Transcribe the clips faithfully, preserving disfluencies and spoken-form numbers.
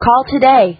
Call today.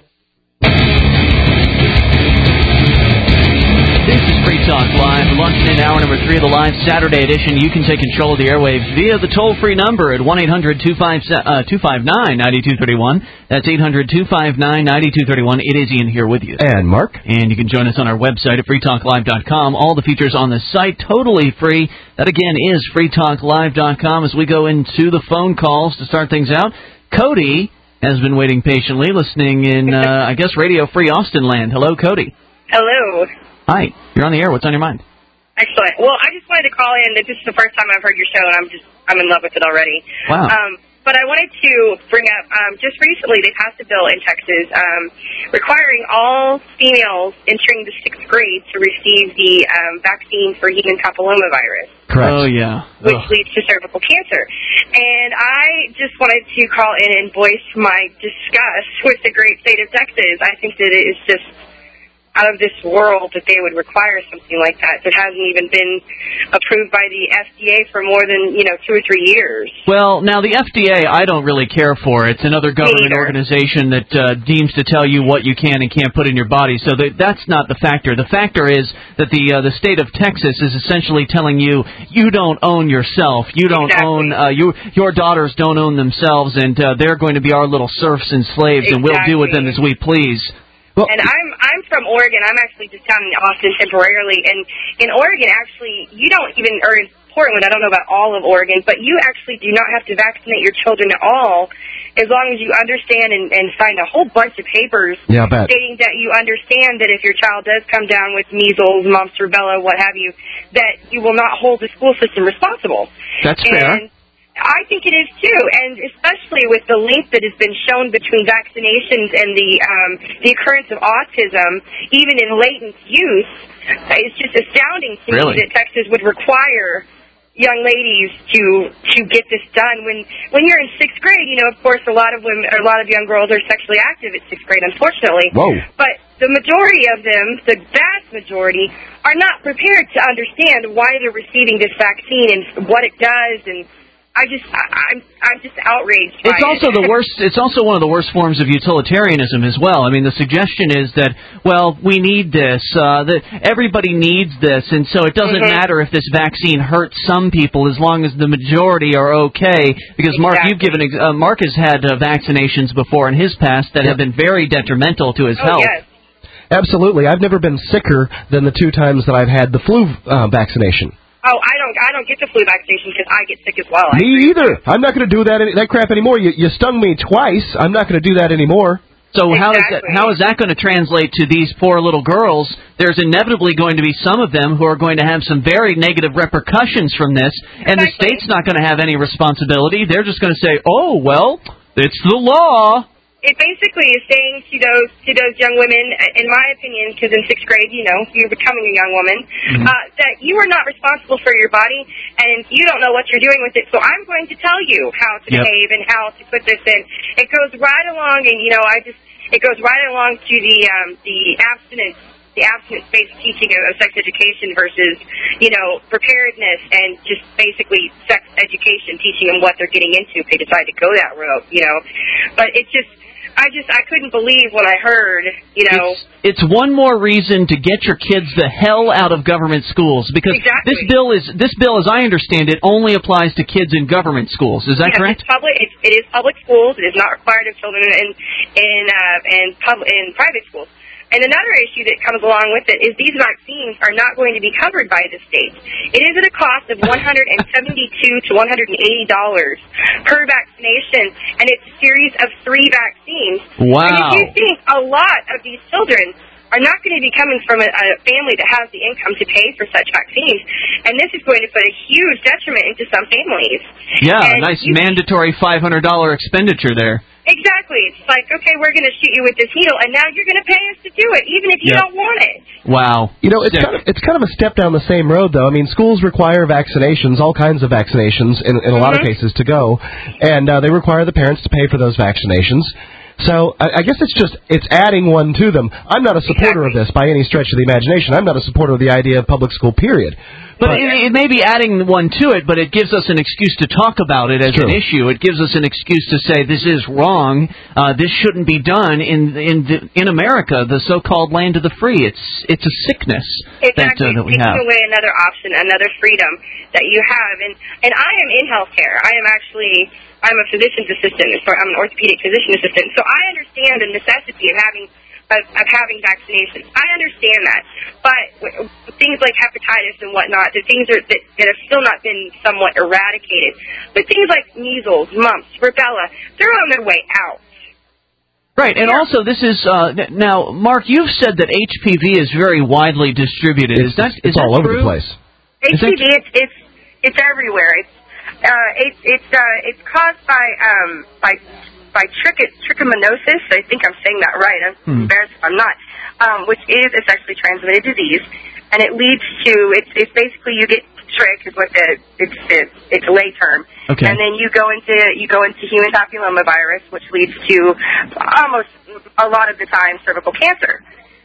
This is Free Talk Live. We're launching in hour number three of the live Saturday edition. You can take control of the airwaves via the toll-free number at one eight hundred two five nine nine two three one. That's eight hundred two five nine nine two three one. It is Ian here with you. And Mark. And you can join us on our website at free talk live dot com. All the features on the site, totally free. That, again, is free talk live dot com. As we go into the phone calls to start things out, Cody has been waiting patiently, listening in, uh, I guess, Radio Free Austin land. Hello, Cody. Hello. Hi. You're on the air. What's on your mind? Excellent. Well, I just wanted to call in. This is the first time I've heard your show, and I'm just I'm in love with it already. Wow. Um, but I wanted to bring up, um, just recently they passed a bill in Texas um, requiring all females entering the sixth grade to receive the um, vaccine for human papillomavirus. Correct. Oh, yeah. Which Ugh. leads to cervical cancer. And I just wanted to call in and voice my disgust with the great state of Texas. I think that it is just out of this world that they would require something like that. It hasn't even been approved by the F D A for more than, you know, two or three years. Well, now, the F D A, I don't really care for. It's another government organization that uh, deems to tell you what you can and can't put in your body. So that, that's not the factor. The factor is that the uh, the state of Texas is essentially telling you, you don't own yourself. You don't exactly. own, uh, you, your daughters don't own themselves, and uh, they're going to be our little serfs and slaves, exactly. and we'll do with them as we please. Well, and I'm I'm from Oregon. I'm actually just down in Austin temporarily. And in Oregon, actually, you don't even, or in Portland, I don't know about all of Oregon, but you actually do not have to vaccinate your children at all as long as you understand and, and sign a whole bunch of papers yeah, I bet. stating that you understand that if your child does come down with measles, mumps, rubella, what have you, that you will not hold the school system responsible. That's and fair. I think it is, too, and especially with the link that has been shown between vaccinations and the um, the occurrence of autism, even in latent youth, it's just astounding to really? me that Texas would require young ladies to to get this done. When when you're in sixth grade, you know, of course, a lot of women, or a lot of young girls are sexually active at sixth grade, unfortunately. Whoa. But the majority of them, the vast majority, are not prepared to understand why they're receiving this vaccine and what it does, and I just, I, I'm, I'm just outraged by It's also it. the worst. It's also one of the worst forms of utilitarianism as well. I mean, the suggestion is that, well, we need this. Uh, that everybody needs this, and so it doesn't mm-hmm. matter if this vaccine hurts some people as long as the majority are okay. Because Mark, exactly. you've given uh, Mark has had uh, vaccinations before in his past that yep. have been very detrimental to his oh, health. Yes. Absolutely. I've never been sicker than the two times that I've had the flu uh, vaccination. Oh, I don't, I don't get the flu vaccination because I get sick as well. I Me either. I'm not going to do that any, that crap anymore. You, you stung me twice. I'm not going to do that anymore. So exactly. how is that, how is that going to translate to these poor little girls? There's inevitably going to be some of them who are going to have some very negative repercussions from this, and exactly. the state's not going to have any responsibility. They're just going to say, oh, well, it's the law. It basically is saying to those to those young women, in my opinion, because in sixth grade, you know, you're becoming a young woman, mm-hmm. uh, that you are not responsible for your body, and you don't know what you're doing with it. So I'm going to tell you how to yep. behave and how to put this in. It goes right along, and you know, I just it goes right along to the um, the abstinence. the abstinence-based teaching of sex education versus, you know, preparedness and just basically sex education, teaching them what they're getting into if they decide to go that route, you know. But it just, I just, I couldn't believe what I heard, you know. It's, it's one more reason to get your kids the hell out of government schools, because exactly. this bill is, this bill, as I understand it, only applies to kids in government schools. Is that yes, correct? It's public, it, it is public schools. It is not required of children in in uh, in, public, in private schools. And another issue that comes along with it is these vaccines are not going to be covered by the state. It is at a cost of one hundred seventy-two to one hundred eighty dollars per vaccination, and it's a series of three vaccines. Wow. And if you think a lot of these children are not going to be coming from a, a family that has the income to pay for such vaccines, and this is going to put a huge detriment into some families. Yeah, and a nice you, mandatory five hundred dollars expenditure there. Exactly. It's like, okay, we're going to shoot you with this needle, and now you're going to pay us to do it, even if you yep. don't want it. Wow. You know, it's kind, of, it's kind of a step down the same road, though. I mean, schools require vaccinations, all kinds of vaccinations, in, in a mm-hmm. lot of cases, to go, and uh, they require the parents to pay for those vaccinations. So I, I guess it's just it's adding one to them. I'm not a supporter Exactly. of this by any stretch of the imagination. I'm not a supporter of the idea of public school, period. But, But- it, it may be adding one to it, but it gives us an excuse to talk about it as True. an issue. It gives us an excuse to say this is wrong. Uh, this shouldn't be done in in the, in America, the so-called land of the free. It's it's a sickness that Exactly. uh, that we Taking have. away another option, another freedom that you have. And and I am in healthcare. I am actually I'm a physician's assistant. So I'm an orthopedic physician assistant. So I understand the necessity of having of, of having vaccinations. I understand that. But w- things like hepatitis and whatnot, the things are, that, that have still not been somewhat eradicated. But things like measles, mumps, rubella, they're on their way out. Right, and also this is uh, n- now, Mark. You've said that H P V is very widely distributed. It's, is that it's is that all over true? the place. H P V, it's it's it's everywhere. It's uh, it's it's uh, it's caused by um by by tricho- trichomoniasis. I think I'm saying that right. I'm Hmm. embarrassed if I'm not. Um, which is a sexually transmitted disease, and it leads to it's it's basically you get trick is what the it's it's, it's a lay term. Okay. And then you go into you go into human papillomavirus, which leads to almost a lot of the time cervical cancer.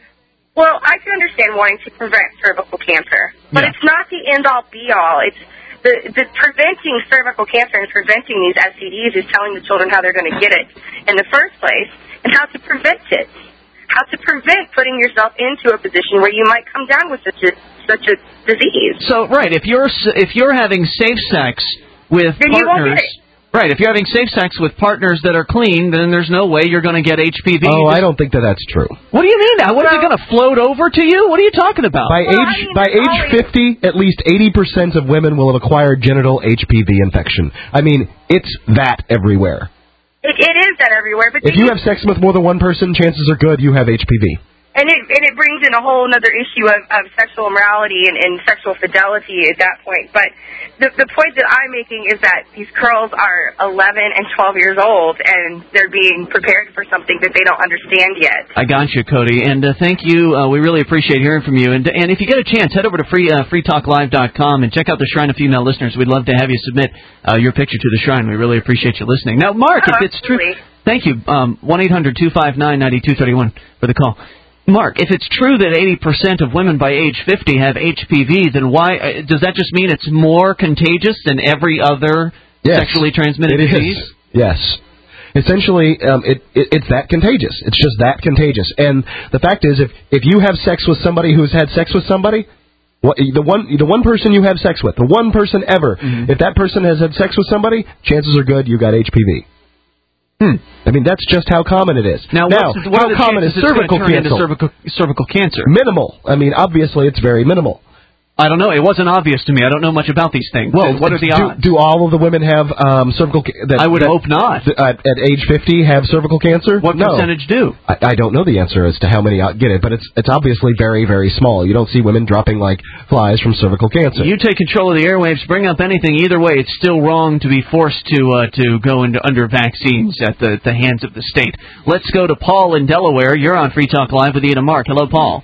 Well, I can understand wanting to prevent cervical cancer, but Yeah. it's not the end-all, be-all. It's the, the preventing cervical cancer and preventing these S T Ds is telling the children how they're going to get it in the first place and how to prevent it, how to prevent putting yourself into a position where you might come down with such a such a disease. So, right, if you're s- if you're having safe sex with Then you won't partners, get it. right, if you're having safe sex with partners that are clean, then there's no way you're going to get H P V. Oh, Just- I don't think that that's true. What do you mean? Now? What is it Well- going to float over to you? What are you talking about? By Well, I age mean, by it's age always- fifty, at least eighty percent of women will have acquired genital H P V infection. I mean, it's that everywhere. It, it is that everywhere. But If then you have sex with more than one person, chances are good you have H P V. And it and it brings in a whole other issue of, of sexual immorality and, and sexual fidelity at that point. But the the point that I'm making is that these girls are eleven and twelve years old, and they're being prepared for something that they don't understand yet. I got you, Cody, and uh, thank you. Uh, we really appreciate hearing from you. And and if you get a chance, head over to free uh, free talk live dot com and check out the Shrine of Female Listeners. We'd love to have you submit uh, your picture to the Shrine. We really appreciate you listening. Now, Mark, Oh, if it's true, absolutely. thank you. Um, one eight hundred two five nine nine two three one for the call. Mark, if it's true that eighty percent of women by age fifty have H P V, then why uh, does that just mean it's more contagious than every other Yes, sexually transmitted it disease? is. Yes. Essentially, um, it, it it's that contagious. It's just that contagious. And the fact is, if if you have sex with somebody who's had sex with somebody, what, the one the one person you have sex with, the one person ever, Mm-hmm. if that person has had sex with somebody, chances are good you got H P V. Hmm. I mean, that's just how common it is. Now, now what's, what how are the common is chances it's cervical going to turn cancer? into cervical, cervical cancer? Minimal. I mean, obviously, it's very minimal. I don't know. It wasn't obvious to me. I don't know much about these things. Well, what are the do, odds? do all of the women have um, cervical? Ca- that, I would that, hope not. th- at, at age fifty, have cervical cancer? What no. percentage do? I, I don't know the answer as to how many out- get it, but it's it's obviously very very small. You don't see women dropping like flies from cervical cancer. You take control of the airwaves, bring up anything. Either way, it's still wrong to be forced to uh, to go into under vaccines at the, the hands of the state. Let's go to Paul in Delaware. You're on Free Talk Live with Ian and Mark. Hello, Paul.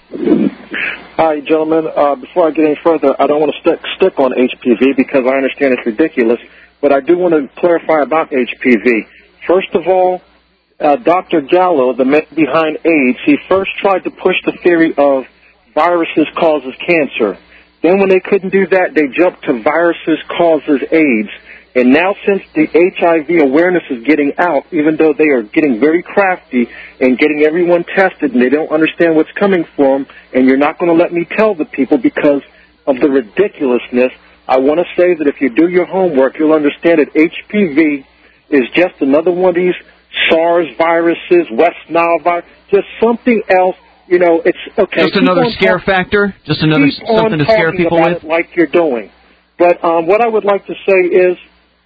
Hi, gentlemen. Uh, before I get any further, I don't want to stick, stick on H P V because I understand it's ridiculous, but I do want to clarify about H P V. First of all, uh, Doctor Gallo, the man behind AIDS, he first tried to push the theory of viruses causes cancer. Then when they couldn't do that, they jumped to viruses causes AIDS. And now since the H I V awareness is getting out, even though they are getting very crafty and getting everyone tested and they don't understand what's coming from, and you're not going to let me tell the people because of the ridiculousness, I want to say that if you do your homework, you'll understand that H P V is just another one of these SARS viruses, West Nile virus, just something else. You know, it's okay. Just keep another on scare talk- factor? Just another keep something on to scare talking people about with? it like you're doing. But um, what I would like to say is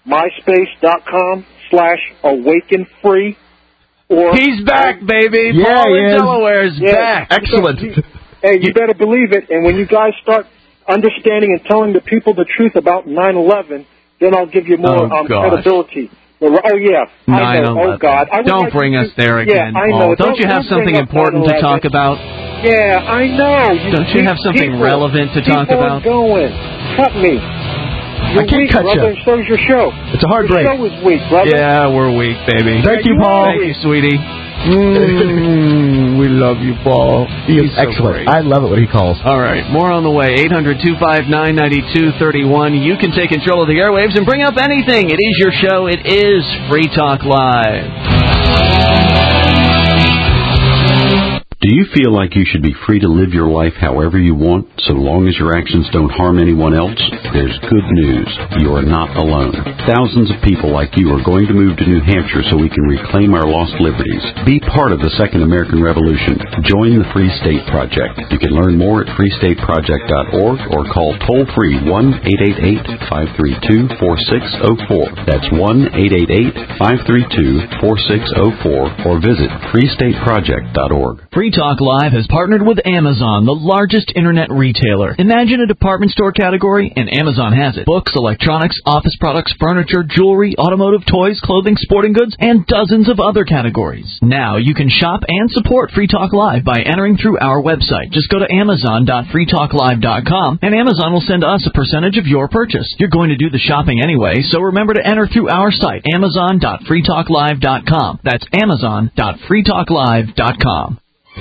myspace.com slash awaken free. Or He's back, baby. Yeah, Paul he in is. Delaware is Yeah. back. Excellent. Hey, you better believe it. And when you guys start understanding and telling the people the truth about nine eleven, then I'll give you more Oh, um, gosh. credibility. Well, oh, yeah. I know. Oh, God. I would Don't like bring to- us there yeah, again, I Paul. know. Don't you have don't something bring up important to nine talk eleven. about? Yeah, I know. You Don't you have keep something people, relevant to keep talk on about? going. Cut me. You're I can't weak, cut brother, you. and so's your show. It's a hard Your break. show is weak, brother. Yeah, we're weak, baby. Thank you, you Paul. are Thank you, sweetie. Mm, we love you, Paul. He is so excellent. Great. I love it when he calls. All right, more on the way. eight hundred two five nine nine two three one. You can take control of the airwaves and bring up anything. It is your show. It is Free Talk Live. Do you feel like you should be free to live your life however you want, so long as your actions don't harm anyone else? There's good news. You are not alone. Thousands of people like you are going to move to New Hampshire so we can reclaim our lost liberties. Be part of the Second American Revolution. Join the Free State Project. You can learn more at free state project dot org or call toll-free one eight eight eight, five three two, four six zero four. That's one eight eight eight, five three two, four six zero four or visit free state project dot org. Free Talk Live has partnered with Amazon, the largest internet retailer. Imagine a department store category, and Amazon has it. Books, electronics, office products, furniture, jewelry, automotive, toys, clothing, sporting goods, and dozens of other categories. Now you can shop and support Free Talk Live by entering through our website. Just go to amazon dot free talk live dot com, and Amazon will send us a percentage of your purchase. You're going to do the shopping anyway, so remember to enter through our site, amazon dot free talk live dot com. That's amazon dot free talk live dot com.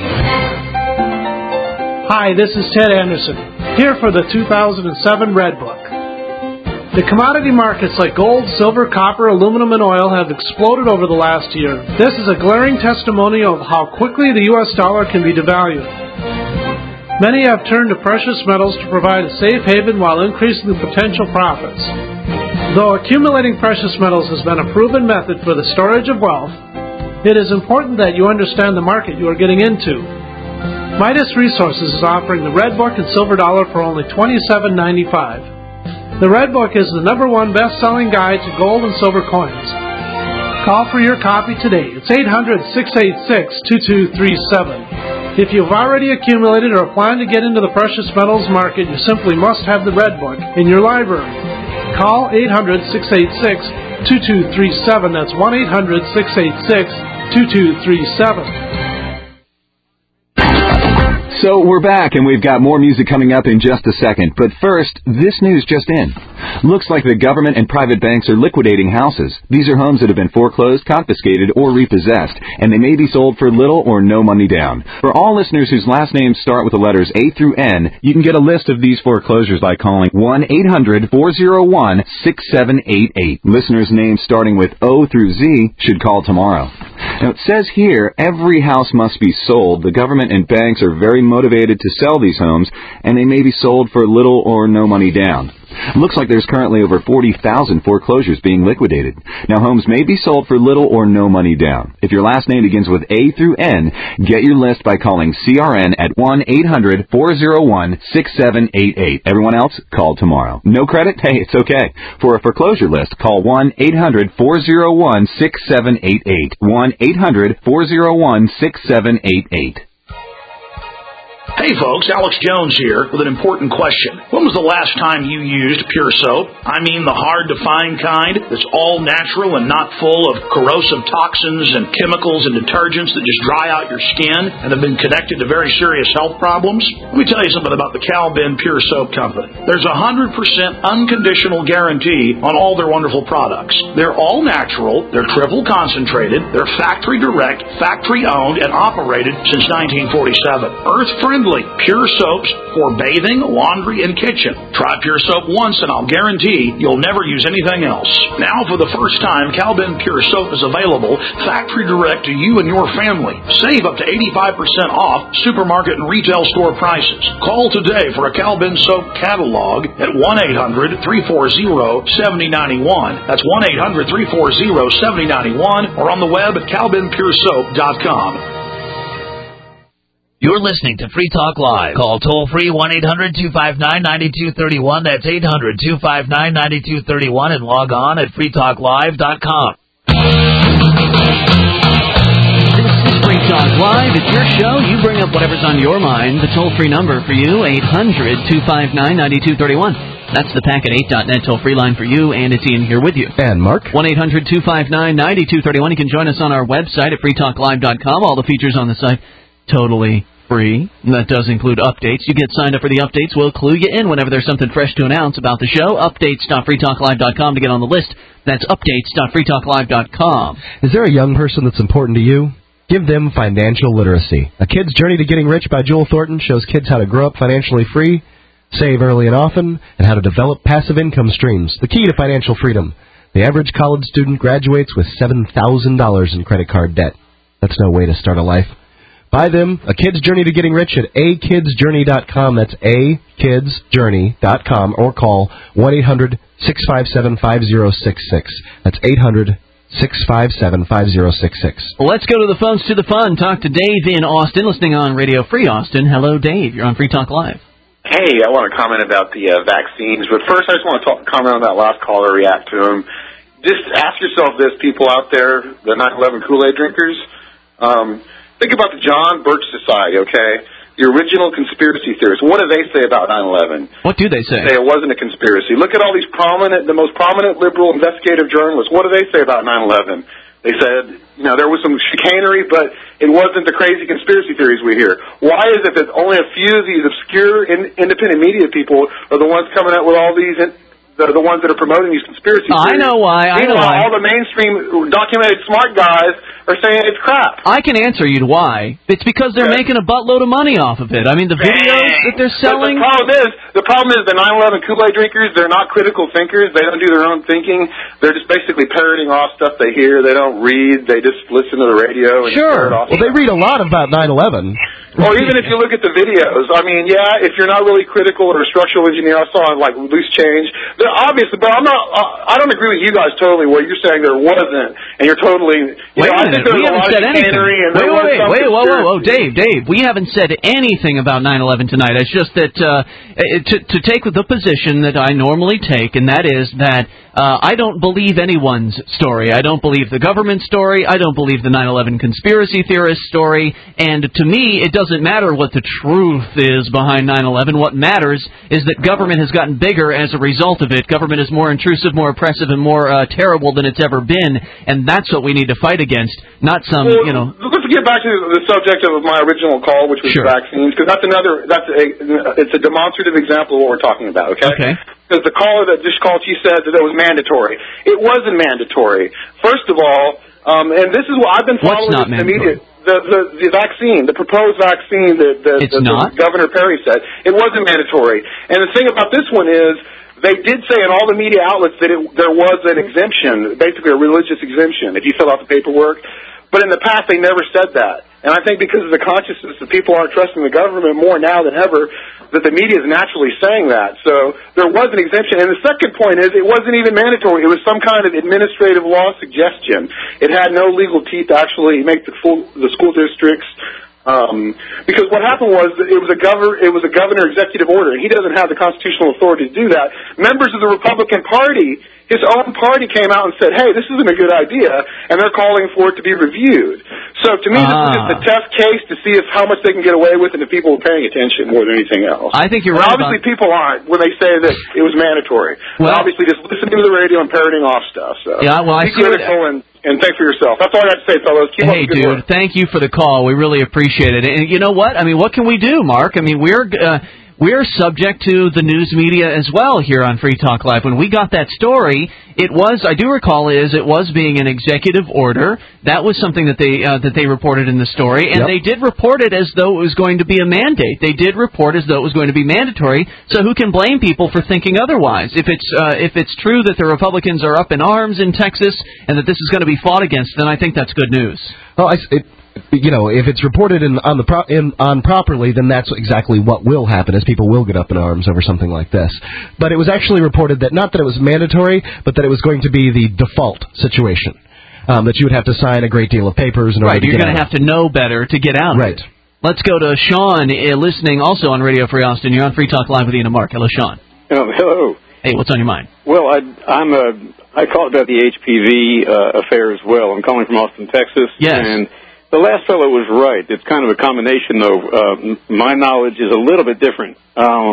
Hi, this is Ted Anderson, here for the two thousand seven Red Book. The commodity markets like gold, silver, copper, aluminum, and oil have exploded over the last year. This is a glaring testimony of how quickly the U S dollar can be devalued. Many have turned to precious metals to provide a safe haven while increasing the potential profits. Though accumulating precious metals has been a proven method for the storage of wealth, it is important that you understand the market you are getting into. Midas Resources is offering the Red Book and Silver Dollar for only twenty-seven ninety-five. The Red Book is the number one best-selling guide to gold and silver coins. Call for your copy today. It's eight hundred, six eight six, two two three seven. If you've already accumulated or plan to get into the precious metals market, you simply must have the Red Book in your library. Call eight hundred, six eight six, two two three seven. That's one eight hundred, six eight six, two two three seven. So we're back, and we've got more music coming up in just a second. But first, this news just in. Looks like the government and private banks are liquidating houses. These are homes that have been foreclosed, confiscated, or repossessed, and they may be sold for little or no money down. For all listeners whose last names start with the letters A through N, you can get a list of these foreclosures by calling one eight hundred, four oh one, six seven eight eight. Listeners' names starting with O through Z should call tomorrow. Now, it says here, every house must be sold. The government and banks are very motivated to sell these homes, and they may be sold for little or no money down. Looks like there's currently over forty thousand foreclosures being liquidated. Now, homes may be sold for little or no money down. If your last name begins with A through N, get your list by calling C R N at one eight hundred, four oh one, six seven eight eight. Everyone else, call tomorrow. No credit? Hey, it's okay. For a foreclosure list, call one eight hundred, four oh one, six seven eight eight. one eight hundred, four oh one, six seven eight eight. Hey folks, Alex Jones here with an important question. When was the last time you used Pure Soap? I mean the hard-to-find kind that's all natural and not full of corrosive toxins and chemicals and detergents that just dry out your skin and have been connected to very serious health problems? Let me tell you something about the Cal-Ben Pure Soap Company. There's a one hundred percent unconditional guarantee on all their wonderful products. They're all natural, they're triple concentrated, they're factory direct, factory owned, and operated since nineteen forty-seven. Earth-friendly. Pure soaps for bathing, laundry, and kitchen. Try Pure Soap once and I'll guarantee you'll never use anything else. Now, for the first time, Cal-Ben Pure Soap is available factory direct to you and your family. Save up to eighty-five percent off supermarket and retail store prices. Call today for a Cal-Ben Soap catalog at one eight hundred, three four zero, seven zero nine one. That's one eight hundred, three four zero, seven zero nine one or on the web at cal ben pure soap dot com. You're listening to Free Talk Live. Call toll-free one eight hundred, two five nine, nine two three one. That's eight hundred, two five nine, nine two three one and log on at free talk live dot com. This is Free Talk Live. It's your show. You bring up whatever's on your mind. The toll-free number for you, eight hundred, two five nine, nine two three one. That's the packet eight dot net toll-free line for you, and it's Ian here with you. And Mark. one eight hundred, two five nine, nine two three one. You can join us on our website at free talk live dot com. All the features on the site totally free. And that does include updates. You get signed up for the updates. We'll clue you in whenever there's something fresh to announce about the show. updates dot free talk live dot com to get on the list. That's updates dot free talk live dot com. Is there a young person that's important to you? Give them financial literacy. A Kid's Journey to Getting Rich by Jewel Thornton shows kids how to grow up financially free, save early and often, and how to develop passive income streams, the key to financial freedom. The average college student graduates with seven thousand dollars in credit card debt. That's no way to start a life. Buy them, A Kid's Journey to Getting Rich, at a kids journey dot com. That's a kids journey dot com, or call one eight hundred six five seven five zero six six. That's eight hundred six five seven five zero six six. Well, let's go to the phones to the fun. Talk to Dave in Austin, listening on Radio Free Austin. Hello, Dave. You're on Free Talk Live. Hey, I want to comment about the uh, vaccines, but first I just want to talk, comment on that last caller, react to him. Just ask yourself this, people out there, the nine eleven Kool-Aid drinkers. Um, think about the John Birch Society, okay? The original conspiracy theorists. What do they say about nine eleven? What do they say? They say it wasn't a conspiracy. Look at all these prominent, the most prominent liberal investigative journalists. What do they say about nine eleven? They said, you know, there was some chicanery, but it wasn't the crazy conspiracy theories we hear. Why is it that only a few of these obscure in, independent media people are the ones coming out with all these, in, the, the ones that are promoting these conspiracy oh, theories? I know why. I know why. All the mainstream documented smart guys are saying it's crap. I can answer you why. It's because they're okay. making a buttload of money off of it. I mean, the videos that they're selling. But the problem is, the problem is the nine eleven Kool-Aid drinkers, they're not critical thinkers. They don't do their own thinking. They're just basically parroting off stuff they hear. They don't read. They just listen to the radio and sure. parrot off. Well, they read a lot about nine eleven. Or even if you look at the videos, I mean, yeah, if you're not really critical or a structural engineer, I saw like Loose Change. They're obviously, but I'm not. Uh, I don't agree with you guys totally. Where you're saying there wasn't, and you're totally. You wait know, a minute, we haven't said anything. Wait, wait, wait, wait, whoa, whoa, whoa, Dave, Dave, we haven't said anything about nine eleven tonight. It's just that uh, to to take the position that I normally take, and that is that uh, I don't believe anyone's story. I don't believe the government story. I don't believe the nine eleven conspiracy theorist story. And to me, it doesn't matter what the truth is behind nine eleven. What matters is that government has gotten bigger as a result of it. Government is more intrusive, more oppressive, and more uh, terrible than it's ever been. And that's what we need to fight against, not some, well, you know... Let's get back to the subject of my original call, which was sure. vaccines, because that's another, that's a, it's a demonstrative example of what we're talking about, okay? Okay. Because the caller that just called, she said that it was mandatory. It wasn't mandatory. First of all, um, and this is what I've been following What's not the mandatory? media. The, the the vaccine, the proposed vaccine that, that, it's that not? Governor Perry said, it wasn't mandatory. And the thing about this one is, they did say in all the media outlets that it, there was an exemption, basically a religious exemption, if you fill out the paperwork. But in the past, they never said that. And I think because of the consciousness that people aren't trusting the government more now than ever, that the media is naturally saying that. So there was an exemption. And the second point is it wasn't even mandatory. It was some kind of administrative law suggestion. It had no legal teeth to actually make the, full, the school districts. Um, because what happened was that it was a governor, it was a governor executive order, and he doesn't have the constitutional authority to do that. Members of the Republican Party, his own party, came out and said, "Hey, this isn't a good idea," and they're calling for it to be reviewed. So to me, ah. this is just a test case to see if how much they can get away with, and if people are paying attention more than anything else. I think you're and right. Obviously, about... people aren't when they say that it was mandatory. Well, They're obviously just listening to the radio and parroting off stuff. So yeah, well, I be see critical what... and. And think for yourself. That's all I got to say, fellas. Keep hey, up the good dude, work. Thank you for the call. We really appreciate it. And you know what? I mean, what can we do, Mark? I mean, we're uh, we're subject to the news media as well here on Free Talk Live. When we got that story, it was, I do recall, is it was being an executive order. That was something that they uh, that they reported in the story, and yep. they did report it as though it was going to be a mandate. They did report as though it was going to be mandatory. So who can blame people for thinking otherwise? If it's uh, if it's true that the Republicans are up in arms in Texas and that this is going to be fought against, then I think that's good news. Well, I, it, you know, if it's reported in, on the pro, in, on properly, then that's exactly what will happen, is people will get up in arms over something like this. But it was actually reported that not that it was mandatory, but that it was going to be the default situation, um, that you would have to sign a great deal of papers in order right, to get you're going to out. have to know better to get out right. of it. Let's go to Sean, uh, listening also on Radio Free Austin. You're on Free Talk Live with Ian and Mark. Hello, Sean. Um, hello. Hey, what's on your mind? Well, I, I'm a, I called about the H P V uh, affair as well. I'm calling from Austin, Texas. Yes. And the last fellow was right. It's kind of a combination, though. Uh, my knowledge is a little bit different. Uh,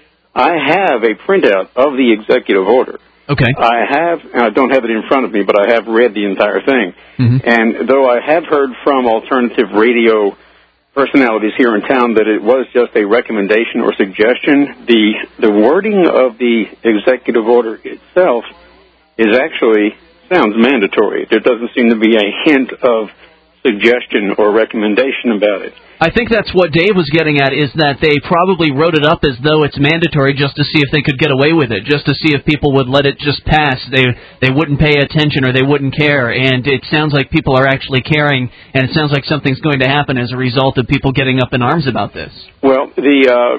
I have a printout of the executive order. Okay. I have, and I don't have it in front of me, but I have read the entire thing. Mm-hmm. And though I have heard from alternative radio personalities here in town that it was just a recommendation or suggestion, the the wording of the executive order itself is actually sounds mandatory. There doesn't seem to be a hint of suggestion or recommendation about it. I think that's what Dave was getting at, is that they probably wrote it up as though it's mandatory just to see if they could get away with it, just to see if people would let it just pass. They they wouldn't pay attention or they wouldn't care, and it sounds like people are actually caring, and it sounds like something's going to happen as a result of people getting up in arms about this. Well, the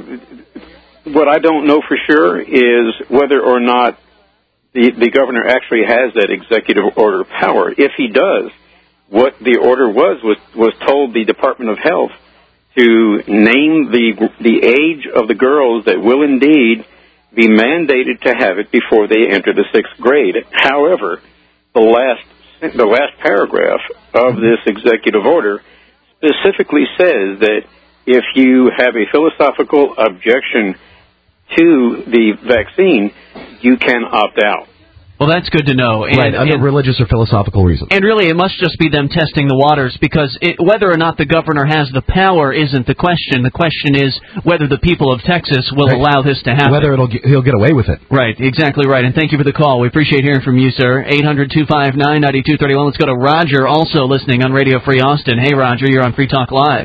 uh, what I don't know for sure is whether or not the, the governor actually has that executive order power. If he does, what the order was was, was told the Department of Health to name the the age of the girls that will indeed be mandated to have it before they enter the sixth grade. However, the last the last paragraph of this executive order specifically says that if you have a philosophical objection to the vaccine, you can opt out. Well, that's good to know. And, right, under and, religious or philosophical reasons. And really, it must just be them testing the waters, because it, whether or not the governor has the power isn't the question. The question is whether the people of Texas will right. allow this to happen. Whether it'll get, he'll get away with it. Right, exactly right. And thank you for the call. We appreciate hearing from you, sir. eight hundred two five nine nine two three one. Let's go to Roger, also listening on Radio Free Austin. Hey, Roger, you're on Free Talk Live.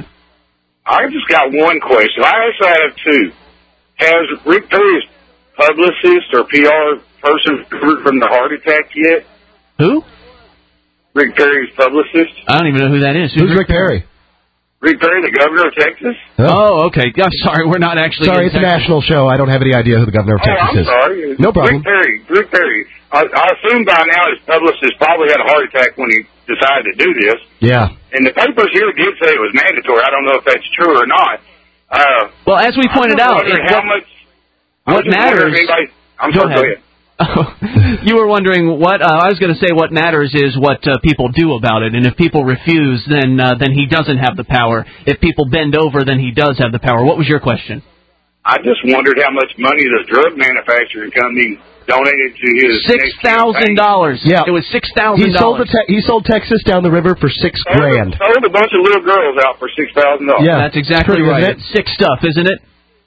I just got one question. I actually have two. Has Rick Perry's publicist or P R person recovered from the heart attack yet? Who? Rick Perry's publicist. I don't even know who that is. Who's, Who's Rick, Rick Perry? Rick Perry, the governor of Texas. Oh, okay. I'm sorry, we're not actually. Sorry, it's Texas. a national show. I don't have any idea who the governor of oh, Texas I'm is. sorry. No problem. Rick Perry. Rick Perry. I, I assume by now his publicist probably had a heart attack when he decided to do this. Yeah. And the papers here did say it was mandatory. I don't know if that's true or not. Uh, well, as we pointed out, it, how what, much. What matters? Anybody, I'm go sorry. Ahead. Go ahead. Oh, you were wondering what uh, I was going to say. What matters is what uh, people do about it, and if people refuse, then uh, then he doesn't have the power. If people bend over, then he does have the power. What was your question? I just wondered how much money the drug manufacturing company donated to his six thousand dollars. Yeah, it was six thousand dollars. He sold te- he sold Texas down the river for six sold, grand. Sold a bunch of little girls out for six thousand dollars. Yeah, that's exactly Pretty, right. It's sick stuff, isn't it?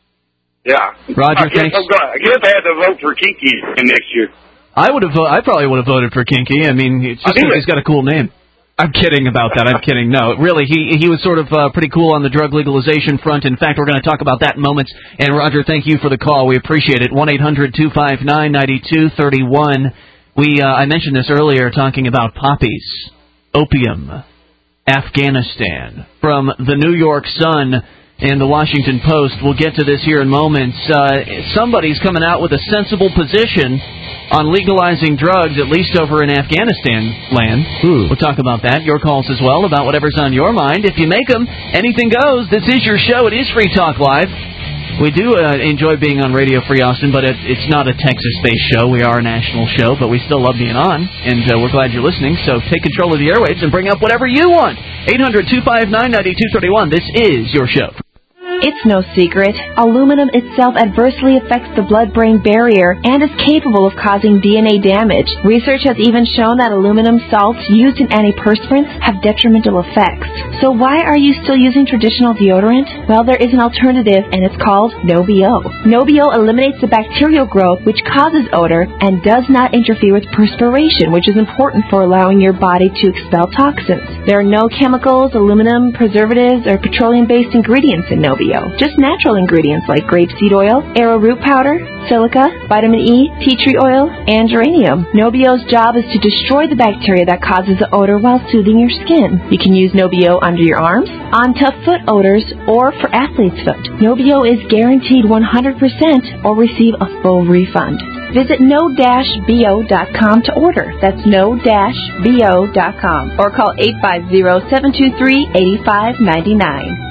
Yeah. Roger, I guess, thanks. I guess I had to vote for Kiki in next year. I would have. Vo- I probably would have voted for Kinky. I mean, it's just because he's got a cool name. I'm kidding about that. I'm kidding. No, really, he he was sort of uh, pretty cool on the drug legalization front. In fact, we're going to talk about that in moments. And Roger, thank you for the call. We appreciate it. one eight hundred two five nine nine two three one. We uh, I mentioned this earlier, talking about poppies, opium, Afghanistan, from the New York Sun and the Washington Post. We'll get to this here in moments. Uh, somebody's coming out with a sensible position on legalizing drugs, at least over in Afghanistan land. Ooh. We'll talk about that. Your calls as well, about whatever's on your mind. If you make them, anything goes. This is your show. It is Free Talk Live. We do uh, enjoy being on Radio Free Austin, but it, it's not a Texas-based show. We are a national show, but we still love being on, and uh, we're glad you're listening. So take control of the airwaves and bring up whatever you want. eight hundred two five nine nine two three one. This is your show. It's no secret. Aluminum itself adversely affects the blood-brain barrier and is capable of causing D N A damage. Research has even shown that aluminum salts used in antiperspirants have detrimental effects. So why are you still using traditional deodorant? Well, there is an alternative, and it's called No-B-O. No-B-O eliminates the bacterial growth, which causes odor, and does not interfere with perspiration, which is important for allowing your body to expel toxins. There are no chemicals, aluminum, preservatives, or petroleum-based ingredients in No-B-O. Just natural ingredients like grapeseed oil, arrowroot powder, silica, vitamin E, tea tree oil, and geranium. No-B-O's job is to destroy the bacteria that causes the odor while soothing your skin. You can use No-B-O under your arms, on tough foot odors, or for athlete's foot. No-B-O is guaranteed one hundred percent or receive a full refund. Visit no dash B O dot com to order. That's no dash B O dot com. Or call eight five zero, seven two three, eight five nine nine.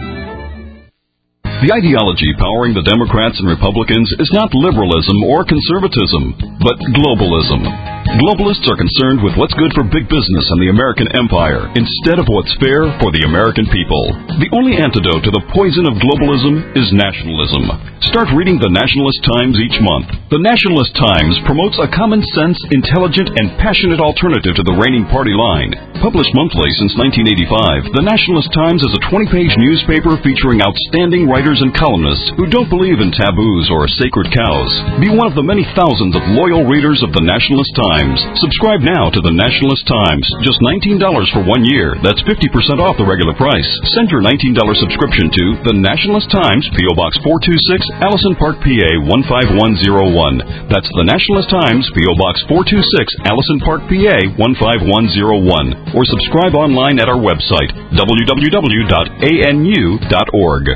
The ideology powering the Democrats and Republicans is not liberalism or conservatism, but globalism. Globalists are concerned with what's good for big business and the American empire instead of what's fair for the American people. The only antidote to the poison of globalism is nationalism. Start reading the Nationalist Times each month. The Nationalist Times promotes a common sense, intelligent, and passionate alternative to the reigning party line. Published monthly since nineteen eighty-five, the Nationalist Times is a twenty-page newspaper featuring outstanding writers and columnists who don't believe in taboos or sacred cows. Be one of the many thousands of loyal readers of the Nationalist Times. Times. Subscribe now to the Nationalist Times. Just nineteen dollars for one year. That's fifty percent off the regular price. Send your nineteen dollars subscription to the Nationalist Times, P O. Box four two six, Allison Park, P A one five one zero one. That's the Nationalist Times, P O. Box four two six, Allison Park, P A one five one zero one. Or subscribe online at our website, w w w dot a n u dot org.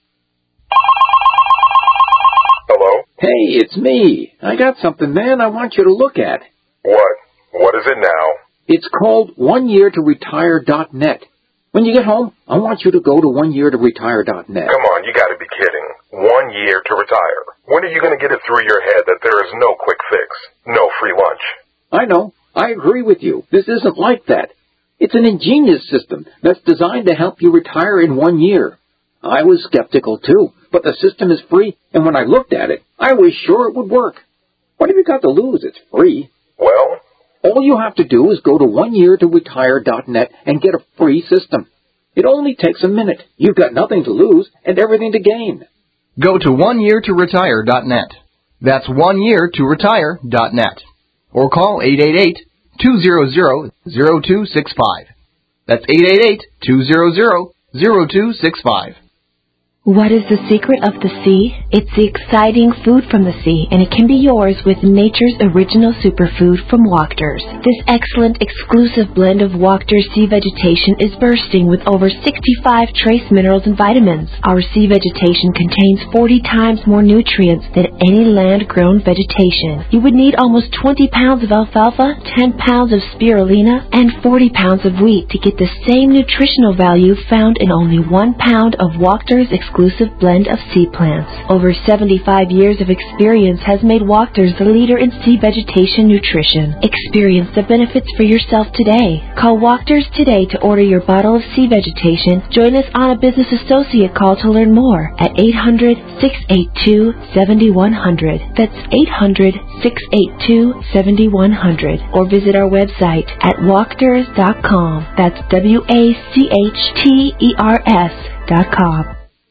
Hello? Hey, it's me. I got something, man, I want you to look at. What? What is it now? It's called one year to retire dot net. When you get home, I want you to go to one year to retire dot net. Come on, you gotta be kidding. One year to retire. When are you gonna get it through your head that there is no quick fix? No free lunch? I know. I agree with you. This isn't like that. It's an ingenious system that's designed to help you retire in one year. I was skeptical too, but the system is free, and when I looked at it, I was sure it would work. What have you got to lose? It's free. Well? All you have to do is go to one year to retire dot net and get a free system. It only takes a minute. You've got nothing to lose and everything to gain. Go to one year to retire dot net. That's one year to retire dot net. Or call eight eight eight, two hundred, zero two six five. That's eight eight eight, two hundred, zero two six five. What is the secret of the sea? It's the exciting food from the sea, and it can be yours with nature's original superfood from Wachters. This excellent, exclusive blend of Wachters sea vegetation is bursting with over sixty-five trace minerals and vitamins. Our sea vegetation contains forty times more nutrients than any land-grown vegetation. You would need almost twenty pounds of alfalfa, ten pounds of spirulina, and forty pounds of wheat to get the same nutritional value found in only one pound of Wachters exclusive exclusive blend of sea plants. Over seventy-five years of experience has made Wachters the leader in sea vegetation nutrition. Experience the benefits for yourself today. Call Wachters today to order your bottle of sea vegetation. Join us on a business associate call to learn more at eight hundred, six eight two, seven one zero zero. That's eight hundred, six eight two, seven one zero zero. Or visit our website at wachters dot com. That's W A C H T E R S dot com.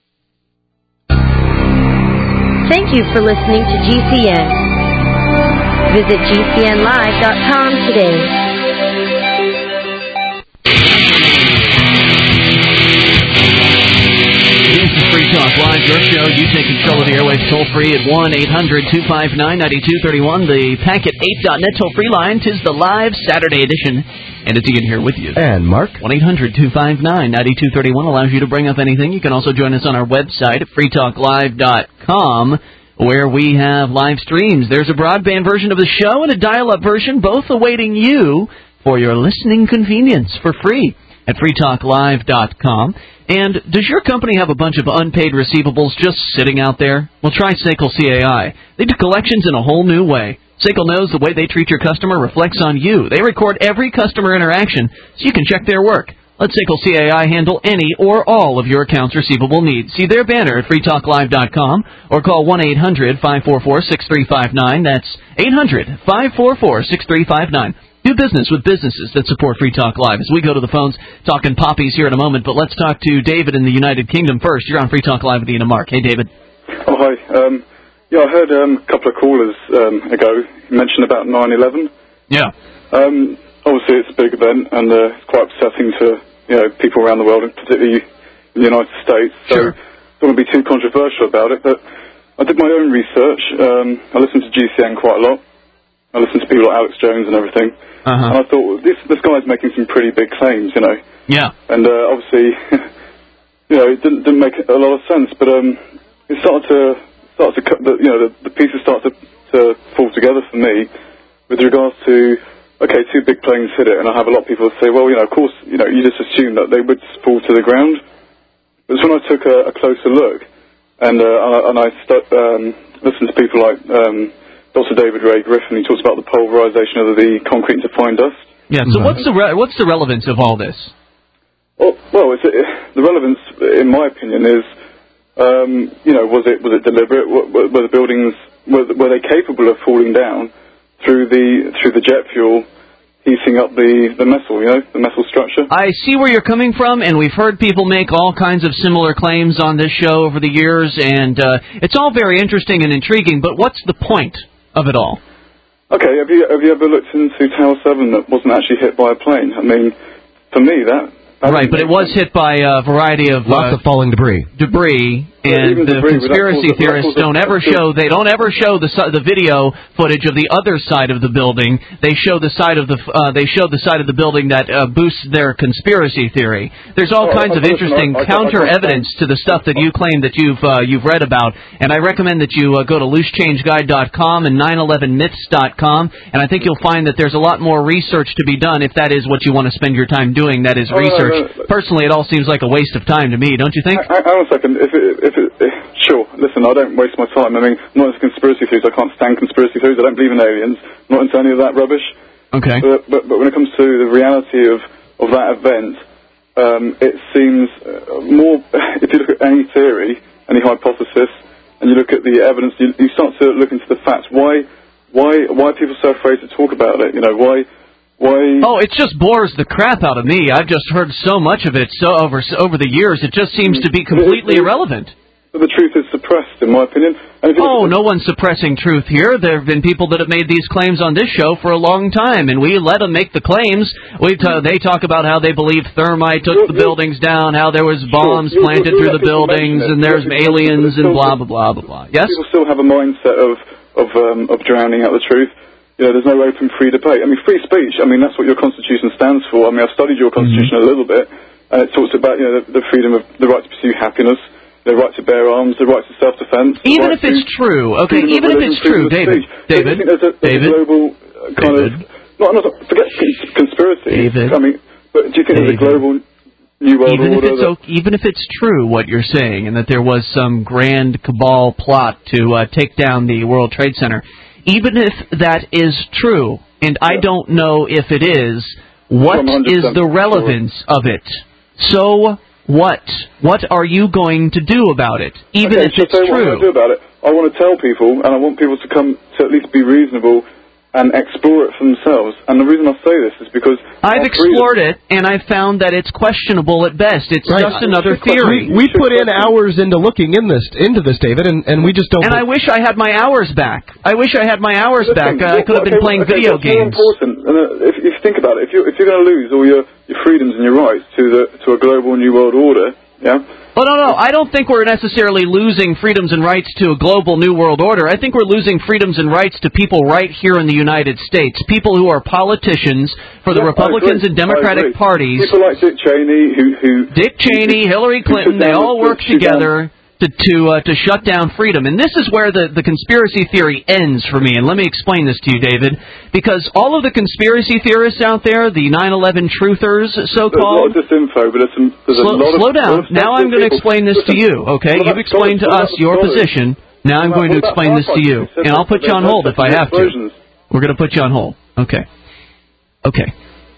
Thank you for listening to G C N. Visit G C N live dot com today. This is Free Talk Live, your show. You take control of the airwaves toll-free at one eight hundred, two five nine, nine two three one. The Packet eight dot net toll-free line. 'Tis the live Saturday edition. And it's Ian here with you. And Mark. one eight hundred, two five nine, nine two three one allows you to bring up anything. You can also join us on our website at free talk live dot com, where we have live streams. There's a broadband version of the show and a dial-up version, both awaiting you for your listening convenience for free at free talk live dot com. And does your company have a bunch of unpaid receivables just sitting out there? Well, try S A C L C A I. They do collections in a whole new way. S A C L knows the way they treat your customer reflects on you. They record every customer interaction so you can check their work. Let S A C L C A I handle any or all of your accounts receivable needs. See their banner at free talk live dot com or call one eight hundred, five four four, six three five nine. That's eight hundred, five four four, six three five nine. Do business with businesses that support Free Talk Live. As we go to the phones, talking poppies here in a moment, but let's talk to David in the United Kingdom first. You're on Free Talk Live with Ian and Mark. Hey, David. Oh, hi. Um, yeah, I heard um, a couple of callers um, ago mention about nine eleven. Yeah. Um, obviously, it's a big event, and uh, it's quite upsetting to you know people around the world, and particularly in the United States. So, sure. Don't want to be too controversial about it, but I did my own research. Um, I listened to G C N quite a lot. I listened to people like Alex Jones and everything. Uh-huh. And I thought, well, this this guy's making some pretty big claims, you know. Yeah. And uh, obviously, you know, it didn't didn't make a lot of sense. But um, it started to start to cut. The, you know, the, the pieces start to to fall together for me with regards to okay, two big planes hit it, and I have a lot of people say, well, you know, of course, you know, you just assume that they would fall to the ground. But when I took a, a closer look, and uh, and I, and I st- um, listened to people like. Um, Doctor David Ray Griffin, he talks about the pulverization of the concrete into fine dust. Yeah, so what's the re- what's the relevance of all this? Well, well it's, it, the relevance, in my opinion, is, um, you know, was it was it deliberate? Were, were the buildings, were, were they capable of falling down through the through the jet fuel, heating up the, the metal, you know, the metal structure? I see where you're coming from, and we've heard people make all kinds of similar claims on this show over the years, and uh, it's all very interesting and intriguing, but what's the point of it all? Okay, have you have you ever looked into Tower seven that wasn't actually hit by a plane? I mean, for me, that... that right, but it was hit by a variety of... Lots uh, of falling debris. Debris, Yeah, and even the debris, but that conspiracy caused- that theorists caused a- don't ever show... They don't ever show the si- the video footage of the other side of the building. They show the side of the... Uh, they show the side of the building that uh, boosts their conspiracy theory. There's all Oh, kinds I- of I- interesting I- I- I- counter I- evidence to the stuff that you claim that you've uh, you've read about. And I recommend that you uh, go to loose change guide dot com and nine eleven myths dot com, and I think you'll find that there's a lot more research to be done if that is what you want to spend your time doing. That is Oh, no, research. no, no. Personally, it all seems like a waste of time to me. Don't you think? Hang hang on a second. If it, if it, if, sure, listen, I don't waste my time. I mean, I'm not into conspiracy theories. I can't stand conspiracy theories. I don't believe in aliens. I'm not into any of that rubbish. Okay. But, but, but when it comes to the reality of, of that event, um, it seems uh, more, if you look at any theory, any hypothesis, and you look at the evidence, you, you start to look into the facts. Why, why, why are people so afraid to talk about it? You know, why... Why? Oh, it just bores the crap out of me. I've just heard so much of it so over over the years. It just seems to be completely irrelevant. But the truth is suppressed, in my opinion. And if you Oh, no one's suppressing truth here. There have been people that have made these claims on this show for a long time, and we let them make the claims. We t- they talk about how they believe thermite took the buildings down, how there was bombs Sure. planted You- you- through you the let people buildings, mention it. and You there's let people aliens, mention it. and blah, blah, blah, blah, blah. Yes? People still have a mindset of of um, of drowning out the truth. You know, there's no open free debate. I mean, free speech, I mean, that's what your Constitution stands for. I mean, I've studied your Constitution Mm-hmm. a little bit, and it talks about, you know, the, the freedom of, the right to pursue happiness, the right to bear arms, the right to self-defense. the Even right if it's to true, okay, freedom of even if religion, it's true, freedom of David, speech. So David, do you think there's a, there's David, a global uh, kind David. of, not, not, forget cons- conspiracy. David. I mean, but do you think there's a David. global New World even if Order? it's that, o- even if it's true what you're saying, and that there was some grand cabal plot to uh, take down the World Trade Center, even if that is true, and I don't know if it is, what is the relevance of it? So what? What are you going to do about it, even okay, if so it's tell you what I true? want to do about it. I want to tell people, and I want people to come to at least be reasonable and explore it for themselves. And the reason I say this is because I've our explored it, and I've found that it's questionable at best. It's Right. just another theory. We, we put in hours into looking in this into this, David, and, and we just don't. And I wish I had my hours back. I wish I had my hours back. Uh, I could have been okay, playing okay, video what's more games. important, and, uh, if, if you think about it, if you're, if you're going to lose all your, your freedoms and your rights to the to a global new world order, yeah. Well, no, no, I don't think we're necessarily losing freedoms and rights to a global new world order. I think we're losing freedoms and rights to people right here in the United States, people who are politicians for the Yeah, Republicans I agree. and Democratic I agree. parties. People like Dick Cheney, who who Dick Cheney, Hillary Clinton, they all work together to to uh, to shut down freedom. And this is where the, the conspiracy theory ends for me. And let me explain this to you, David. Because all of the conspiracy theorists out there, the nine eleven truthers, so-called... There's a lot of disinfo, but there's, some, there's Slow, a lot of... slow down. lot of Now I'm going to people- explain this to Listen, you, okay? what You've about- explained to what us about- your sorry. position. Now I'm What going to about explain this to Firefox? you. You said And I'll that put you on there's hold no if I have to. explosions. We're going to put you on hold. Okay. Okay.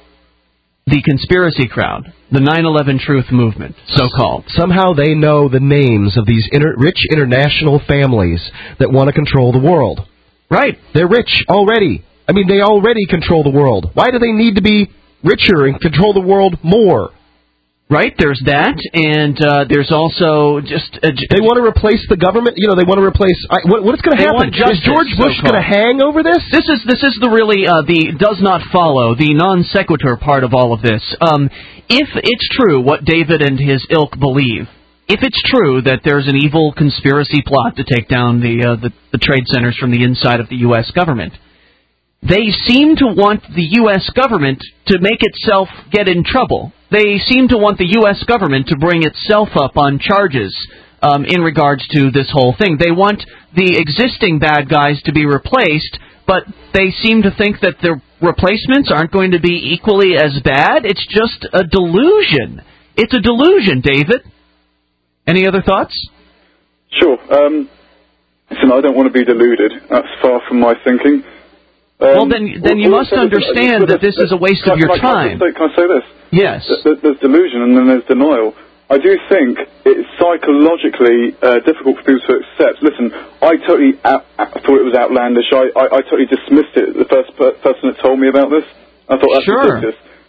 The conspiracy crowd, the nine eleven truth movement, so-called. Somehow they know the names of these inter- rich international families that want to control the world. Right. They're rich already. I mean, they already control the world. Why do they need to be richer and control the world more? Right, there's that, and uh, there's also just... Uh, j- They want to replace the government. You know, they want to replace... I, what, what's going to They happen? want justice, Is George Bush so-called. going to hang over this? This is this is the really uh, the does not follow, the non sequitur part of all of this. Um, if it's true what David and his ilk believe, if it's true that there's an evil conspiracy plot to take down the uh, the, the trade centers from the inside of the U S government, they seem to want the U S government to make itself get in trouble. They seem to want the U S government to bring itself up on charges um, in regards to this whole thing. They want the existing bad guys to be replaced, but they seem to think that the replacements aren't going to be equally as bad. It's just a delusion. It's a delusion, David. Any other thoughts? Sure. Um, listen, I don't want to be deluded. That's far from my thinking. Um, Well, then- then you all- all must I'm saying is- understand listen, that this is a waste can of I- your can I- can I time. say- Can I say this? Yes. Th- There's delusion and then there's denial. I do think it's psychologically uh, difficult for people to accept. Listen, I totally out, out, thought it was outlandish. I, I, I totally dismissed it, the first per- person that told me about this. I thought that's Sure. ridiculous.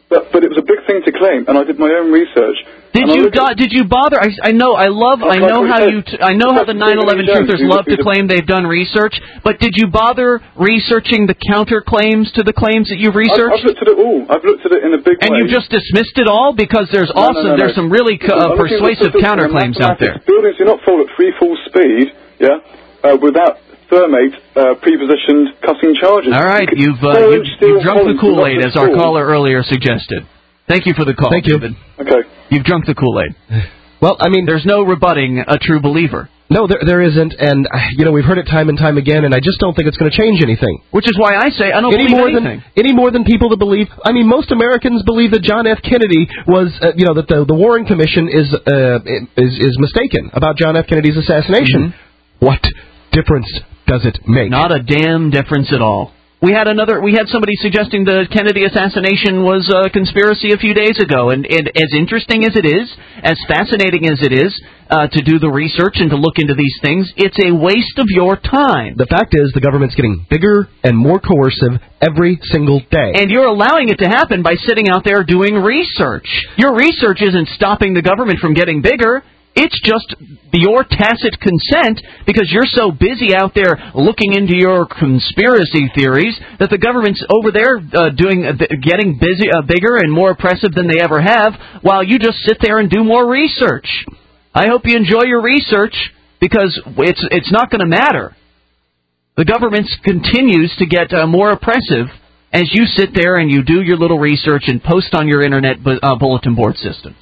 But but it was a big thing to claim, and I did my own research. Did you do, did you bother? I, I know I love I know how you t- I know how the nine eleven truthers love to claim they've done research, but did you bother researching the counterclaims to the claims that you've researched? I've, I've looked at it all. I've looked at it in a big and way. And you just dismissed it all because there's no, also no, no, no. there's some really uh, persuasive counterclaims out there. Buildings do not fall at free fall speed, yeah, uh, without thermate uh, pre-positioned cutting charges. All right, you you've uh, you've, you've drunk the Kool-Aid as our caller earlier suggested. Thank you for the call, Thank you. David. Okay. You've drunk the Kool-Aid. Well, I mean, there's no rebutting a true believer. No, there there isn't, and uh, you know we've heard it time and time again, and I just don't think it's going to change anything. Which is why I say I don't any believe more anything. Than, any more than people that believe. I mean, most Americans believe that John F. Kennedy was, uh, you know, that the the Warren Commission is uh, is is mistaken about John F. Kennedy's assassination. Mm-hmm. What difference does it make? Not a damn difference at all. We had another. We had somebody suggesting the Kennedy assassination was a conspiracy a few days ago, and, and as interesting as it is, as fascinating as it is uh, to do the research and to look into these things, it's a waste of your time. The fact is, the government's getting bigger and more coercive every single day, and you're allowing it to happen by sitting out there doing research. Your research isn't stopping the government from getting bigger. It's just your tacit consent because you're so busy out there looking into your conspiracy theories that the government's over there uh, doing uh, getting busy, uh, bigger and more oppressive than they ever have, while you just sit there and do more research. I hope you enjoy your research because it's it's not going to matter. The government continues to get uh, more oppressive as you sit there and you do your little research and post on your internet bu- uh, bulletin board systems.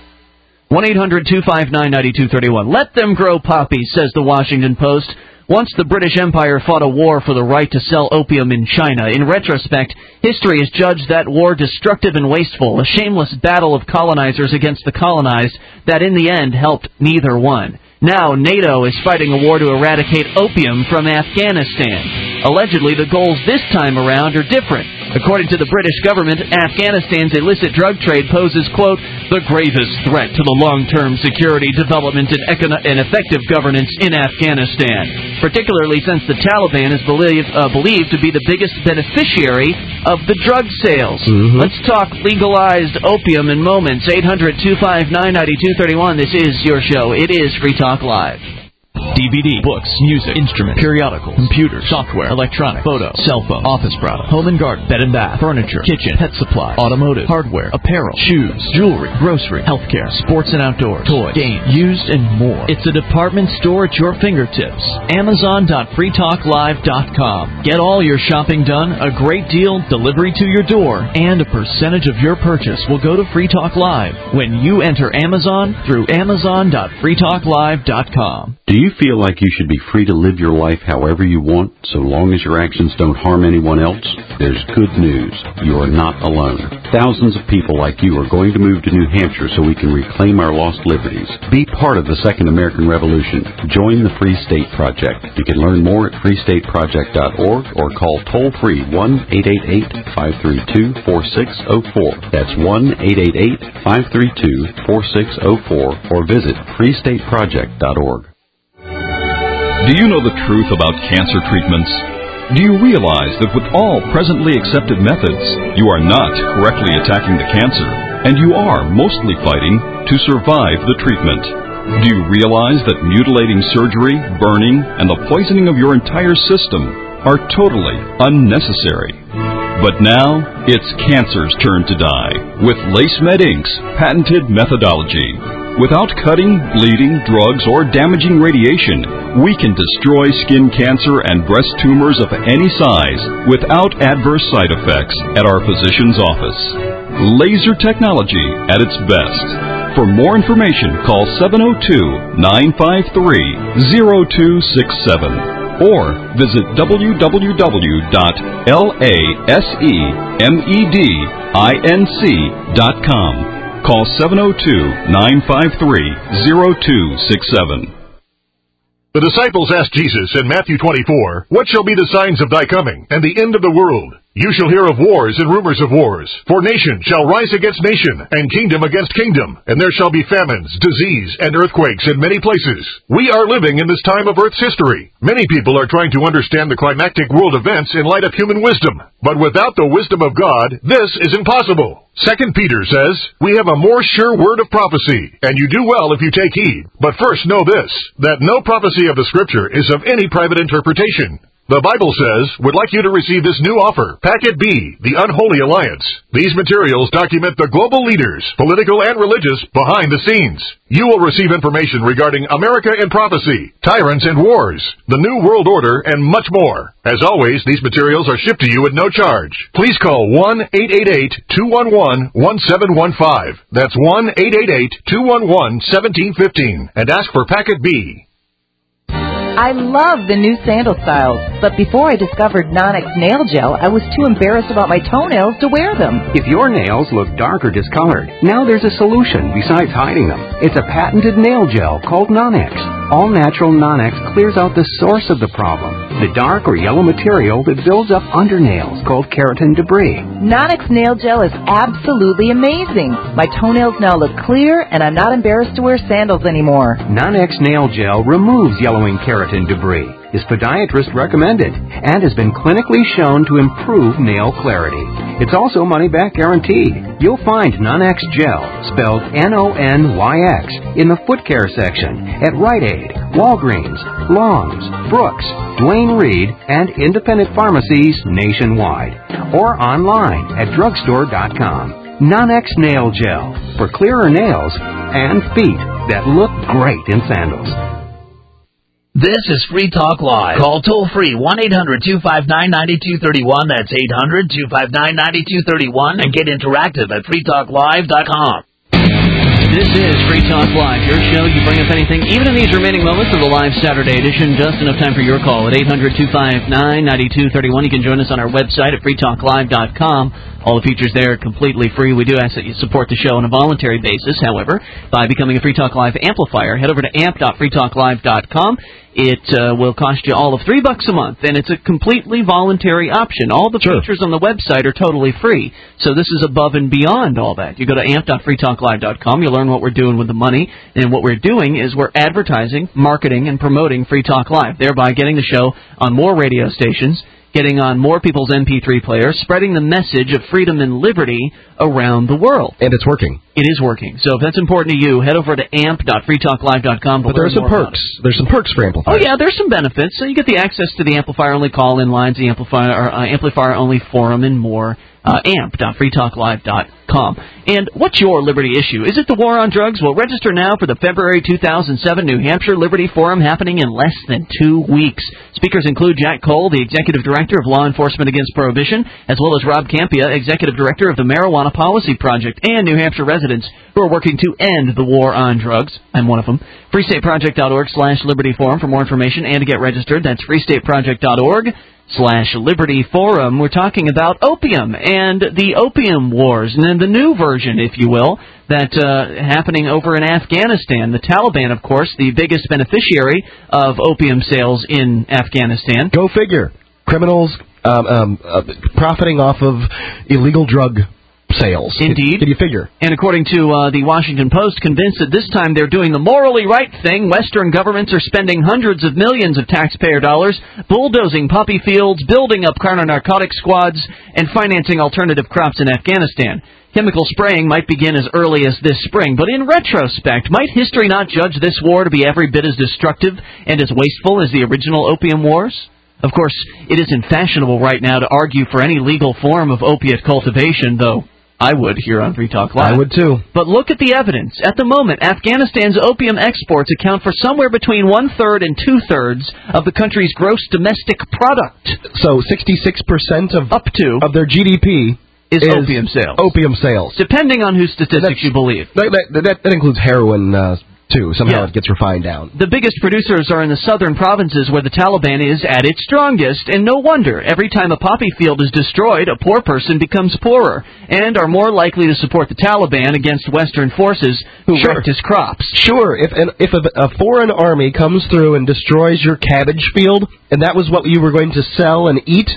one eight hundred two five nine nine two three one. Let them grow poppies, says the Washington Post. Once the British Empire fought a war for the right to sell opium in China. In retrospect, history has judged that war destructive and wasteful, a shameless battle of colonizers against the colonized that in the end helped neither one. Now NATO is fighting a war to eradicate opium from Afghanistan. Allegedly, the goals this time around are different. According to the British government, Afghanistan's illicit drug trade poses, quote, the gravest threat to the long-term security, development, and, econo- and effective governance in Afghanistan, particularly since the Taliban is believed, uh, believed to be the biggest beneficiary of the drug sales. Mm-hmm. Let's talk legalized opium in moments. eight hundred two five nine nine two three one. This is your show. It is Free Talk Live. D V D, books, music, instruments, periodicals, computers, software, electronic, photo, cell phone, office products, home and garden, bed and bath, furniture, kitchen, pet supply, automotive, hardware, apparel, shoes, jewelry, grocery, healthcare, sports and outdoors, toys, games, used, and more. It's a department store at your fingertips. Amazon dot free talk live dot com. Get all your shopping done, a great deal, delivery to your door, and a percentage of your purchase will go to Free Talk Live when you enter Amazon through Amazon dot free talk live dot com. Do you feel like you should be free to live your life however you want, so long as your actions don't harm anyone else? There's good news. You are not alone. Thousands of people like you are going to move to New Hampshire so we can reclaim our lost liberties. Be part of the Second American Revolution. Join the Free State Project. You can learn more at free state project dot org or call toll-free one eight eight eight, five three two, four six zero four. That's one eight eight eight, five three two, four six zero four or visit free state project dot org. Do you know the truth about cancer treatments? Do you realize that with all presently accepted methods, you are not correctly attacking the cancer, and you are mostly fighting to survive the treatment? Do you realize that mutilating surgery, burning, and the poisoning of your entire system are totally unnecessary? But now, it's cancer's turn to die with LaceMed Incorporated's patented methodology. Without cutting, bleeding, drugs, or damaging radiation, we can destroy skin cancer and breast tumors of any size without adverse side effects at our physician's office. Laser technology at its best. For more information, call seven oh two, nine five three, oh two six seven or visit w w w dot lasemedinc dot com. Call seven oh two, nine five three, oh two six seven. The disciples asked Jesus in Matthew twenty-four, what shall be the signs of thy coming and the end of the world? You shall hear of wars and rumors of wars. For nation shall rise against nation, and kingdom against kingdom, and there shall be famines, disease, and earthquakes in many places. We are living in this time of Earth's history. Many people are trying to understand the climactic world events in light of human wisdom. But without the wisdom of God, this is impossible. Second Peter says, we have a more sure word of prophecy, and you do well if you take heed. But first know this, that no prophecy of the Scripture is of any private interpretation. The Bible says, would like you to receive this new offer, Packet B, the Unholy Alliance. These materials document the global leaders, political and religious, behind the scenes. You will receive information regarding America in prophecy, tyrants and wars, the New World Order, and much more. As always, these materials are shipped to you at no charge. Please call one eight eight eight, two one one, one seven one five. That's one eight eight eight, two one one, one seven one five, and ask for Packet B. I love the new sandal styles, but before I discovered Nonex Nail Gel, I was too embarrassed about my toenails to wear them. If your nails look dark or discolored, now there's a solution besides hiding them. It's a patented nail gel called Nonex. All-natural Nonex clears out the source of the problem, the dark or yellow material that builds up under nails called keratin debris. Nonex Nail Gel is absolutely amazing. My toenails now look clear, and I'm not embarrassed to wear sandals anymore. Nonex Nail Gel removes yellowing keratin debris, is podiatrist recommended, and has been clinically shown to improve nail clarity. It's also money-back guaranteed. You'll find Nonex Gel, spelled N O N Y X, in the foot care section at Rite Aid, Walgreens, Long's, Brooks, Duane Reade, and independent pharmacies nationwide, or online at drugstore dot com. Nonex Nail Gel, for clearer nails and feet that look great in sandals. This is Free Talk Live. Call toll-free one eight hundred, two five nine, nine two three one. That's eight hundred, two five nine, nine two three one. And get interactive at free talk live dot com. This is Free Talk Live, your show. You bring up anything, even in these remaining moments of the live Saturday edition. Just enough time for your call at eight hundred, two five nine, nine two three one. You can join us on our website at free talk live dot com. All the features there are completely free. We do ask that you support the show on a voluntary basis, however, by becoming a Free Talk Live amplifier. Head over to amp dot free talk live dot com. It uh, will cost you all of three bucks a month, and it's a completely voluntary option. All the sure. features on the website are totally free, so this is above and beyond all that. You go to amp dot free talk live dot com. You'll learn what we're doing with the money, and what we're doing is we're advertising, marketing, and promoting Free Talk Live, thereby getting the show on more radio stations, getting on more people's M P three players, spreading the message of freedom and liberty around the world. And it's working. It is working. So if that's important to you, head over to amp dot free talk live dot com. But there's some perks. There's some perks for Amplifier. Oh, yeah, there's some benefits. So you get the access to the Amplifier-only call-in lines, the Amplifier, uh, Amplifier-only forum, and more. Uh, amp dot free talk live dot com. And what's your liberty issue? Is it the war on drugs? Well, register now for the February two thousand seven New Hampshire Liberty Forum happening in less than two weeks. Speakers include Jack Cole, the Executive Director of Law Enforcement Against Prohibition, as well as Rob Campia, Executive Director of the Marijuana Policy Project, and New Hampshire residents who are working to end the war on drugs. I'm one of them. free state project dot org slash Liberty Forum for more information and to get registered. That's free state project dot org slash Liberty Forum. We're talking about opium and the opium wars, and then the new version, if you will, that uh, happening over in Afghanistan. The Taliban, of course, the biggest beneficiary of opium sales in Afghanistan. Go figure. Criminals um, um, uh, profiting off of illegal drug sales. Indeed. Can you figure? And according to uh, the Washington Post, convinced that this time they're doing the morally right thing, Western governments are spending hundreds of millions of taxpayer dollars bulldozing poppy fields, building up counter-narcotic squads, and financing alternative crops in Afghanistan. Chemical spraying might begin as early as this spring, but in retrospect, might history not judge this war to be every bit as destructive and as wasteful as the original opium wars? Of course, it isn't fashionable right now to argue for any legal form of opiate cultivation, though I would here on Free Talk Live. I would too. But look at the evidence. At the moment, Afghanistan's opium exports account for somewhere between one-third and two-thirds of the country's gross domestic product. So sixty-six percent of, Up to of their G D P is, is opium sales. Opium sales. Depending on whose statistics you believe. That, that, that includes heroin, uh, too. Somehow Yeah. it gets refined down. The biggest producers are in the southern provinces where the Taliban is at its strongest, and no wonder. Every time a poppy field is destroyed, a poor person becomes poorer, and are more likely to support the Taliban against Western forces who Sure. wrecked his crops. Sure, if an, if a, a foreign army comes through and destroys your cabbage field, and that was what you were going to sell and eat,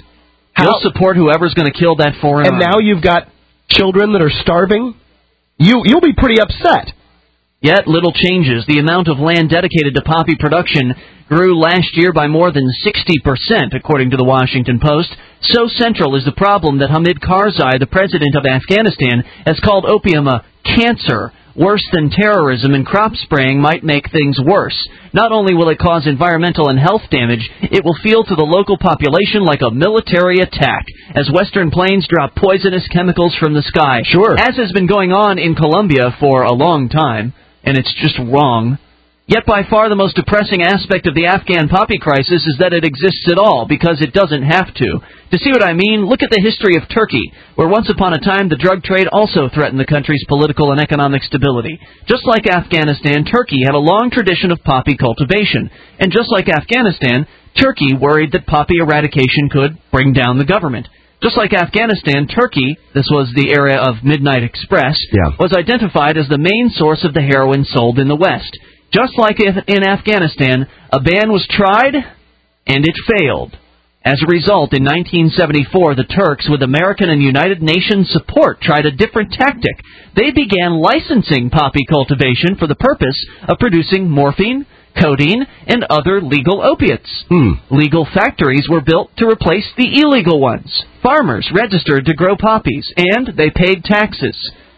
You'll support whoever's going to kill that foreign And army. now you've got children that are starving. You, you'll be pretty upset. Yet little changes. The amount of land dedicated to poppy production grew last year by more than sixty percent, according to the Washington Post. So central is the problem that Hamid Karzai, the president of Afghanistan, has called opium a cancer. Worse than terrorism, and crop spraying might make things worse. Not only will it cause environmental and health damage, it will feel to the local population like a military attack, as Western planes drop poisonous chemicals from the sky. Sure. As has been going on in Colombia for a long time, and it's just wrong. Yet by far the most depressing aspect of the Afghan poppy crisis is that it exists at all, because it doesn't have to. To see what I mean, look at the history of Turkey, where once upon a time the drug trade also threatened the country's political and economic stability. Just like Afghanistan, Turkey had a long tradition of poppy cultivation. And just like Afghanistan, Turkey worried that poppy eradication could bring down the government. Just like Afghanistan, Turkey, this was the area of Midnight Express, yeah. was identified as the main source of the heroin sold in the West. Just like in Afghanistan, a ban was tried, and it failed. As a result, in nineteen seventy-four, the Turks, with American and United Nations support, tried a different tactic. They began licensing poppy cultivation for the purpose of producing morphine, codeine, and other legal opiates. Hmm. Legal factories were built to replace the illegal ones. Farmers registered to grow poppies, and they paid taxes.